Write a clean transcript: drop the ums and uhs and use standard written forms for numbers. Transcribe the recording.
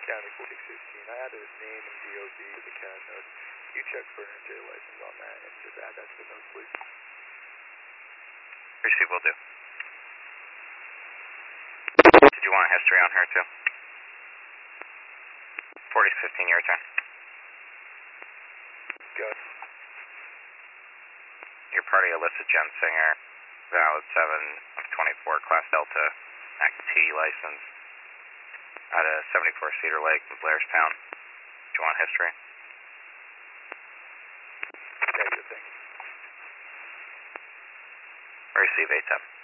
County 4615. I added his name and DOB to the CAD note. You check for an NJ license on that and just add that to the notes, please. Receive, will do. Did you want a history on her too? 4015, your turn. Good. Your party Alyssa Jen Singer, valid 7 of 24, Class Delta, Act T license, at a 74 Cedar Lake in Blairstown. Do you want history? Negative, thank you. Receive 810.